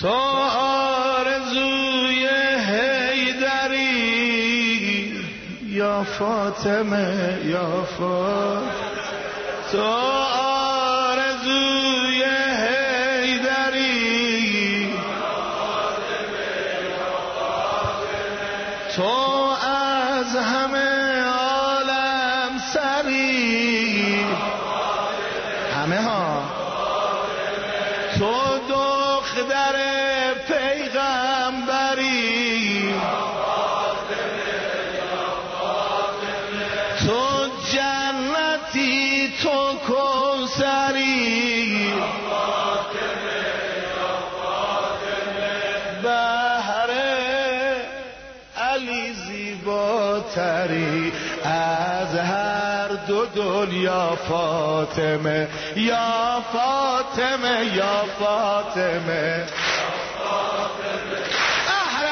تو آرزوی حیدری یا فاطمه یا فاطمه، تو آرزوی حیدری تو از همه عالم سری، همه ها، تو دختر پیغمبری، تو جنتی تو کوثری، بهر علی زیباتری از هر دو دنیا فاطمه یا فاطمه یا فاطمه، بهر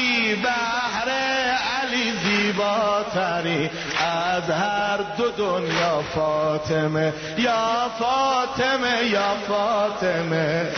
علی زیباتری از هر دو دنیا فاطمه یا فاطمه یا فاطمه،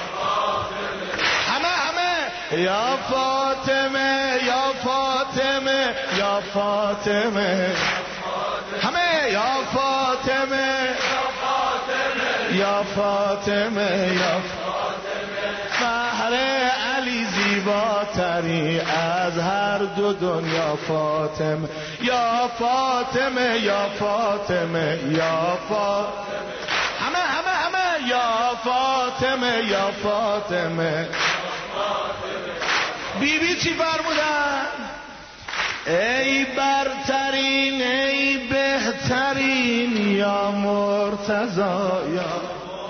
یا فاطمه یا فاطمه یا فاطمه، همه یا فاطمه یا فاطمه یا بهر علی زیباتری از هر دو دنیا فاطمه یا فاطمه یا فاطمه یا فاطمه، همه یا فاطمه یا فاطمه. بیبی چی فرمودن؟ ای برترین ای بهترین یا مرتضا یا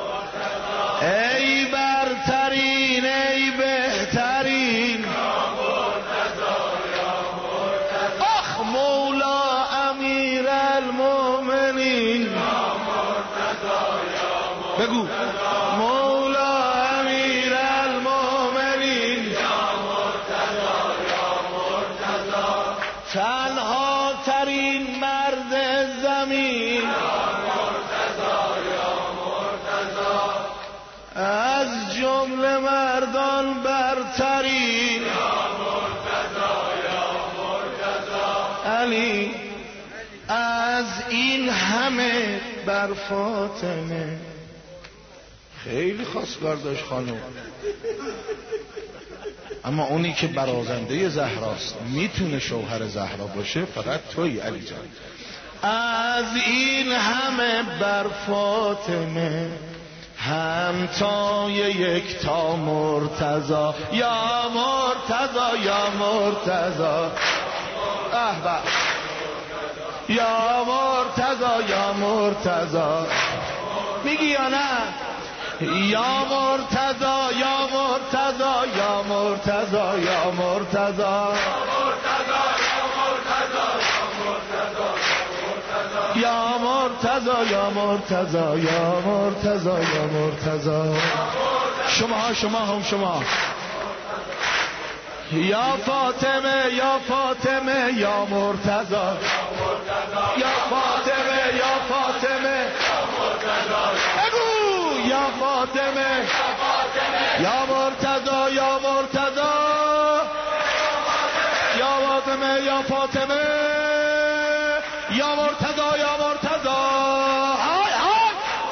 ای برترین ای بهترین آخ مولا امیر المؤمنین، بگو مولا امیر المؤمنین، تنها ترین مرد زمین، از جمله مردان برترین، علی از این همه بر فاطمه. خیلی خواستگار داشت خانم، اما اونی که برازنده زهراست میتونه شوهر زهرا باشه فقط تویی علی جان. از این همه بر فاطمه همتای یک تا مرتضا یا مرتضا یا مرتضا، احبا یا مرتضا یا مرتضا، میگی یا نه؟ یا مرتضا یا مرتضا یا مرتضا یا مرتضا یا مرتضا یا مرتضا یا مرتضا یا مرتضا، شما هم شما یا فاطمه یا فاطمه یا مرتضا یا فاطمه یا فاطمه بگو یا فاطمه یا مرتضا یا مرتضا یا فاطمه یا فاطمه یا مرتضا یا مرتضا، های های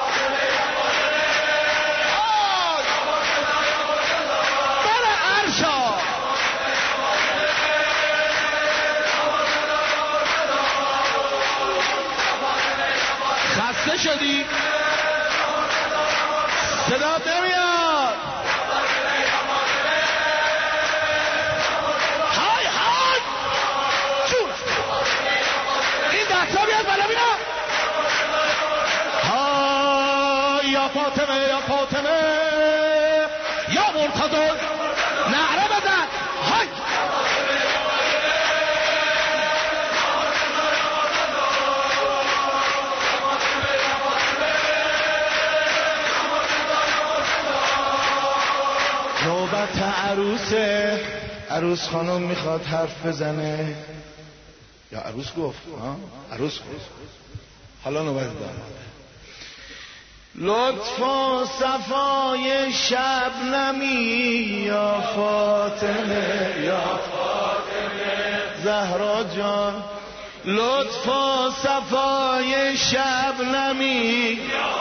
بله عرشا خسته شدی؟ صدا نمیاد. های های جون این دستا بیاد بالا بینم. های یا فاطمه یا فاطمه یا مرتضی نعره بزن. های نوبت عروس خانم میخواد حرف بزنه، یا عروس گفت؟ عروس گفت. حالا نوبت داماده. لطف و صفای شبنمی زهرا جان، لطف و صفای شبنمی.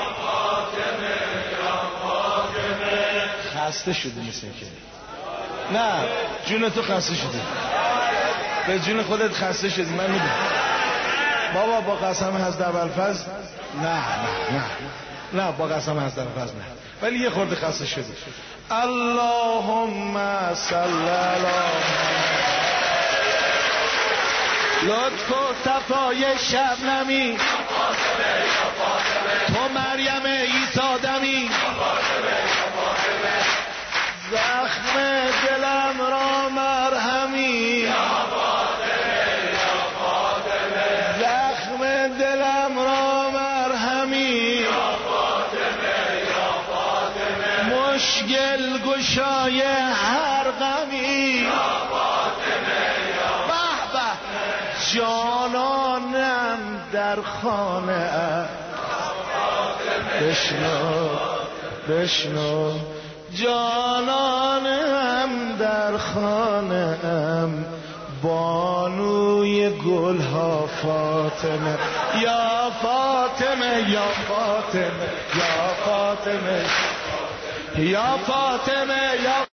خسته شدی مثل که نه جون تو خسته شدی، به جون خودت خسته شدی. من میدونم بابا، با قسم حضرت ابوالفضل نه با قسم حضرت ابوالفضل نه، ولی یه خورده خسته شدی. اللهم صل علی لطف و صفای شبنمی، تو مریم عیسی دمی، زخم دلم را مرهمی، زخم دلم را مرهمی، مشکل گشای هر غمی. جانانم در خانه بشنو جانانم در خانه ام، بانوی گلها فاطمه، یا فاطمه یا فاطمه یا فاطمه یا فاطمه یا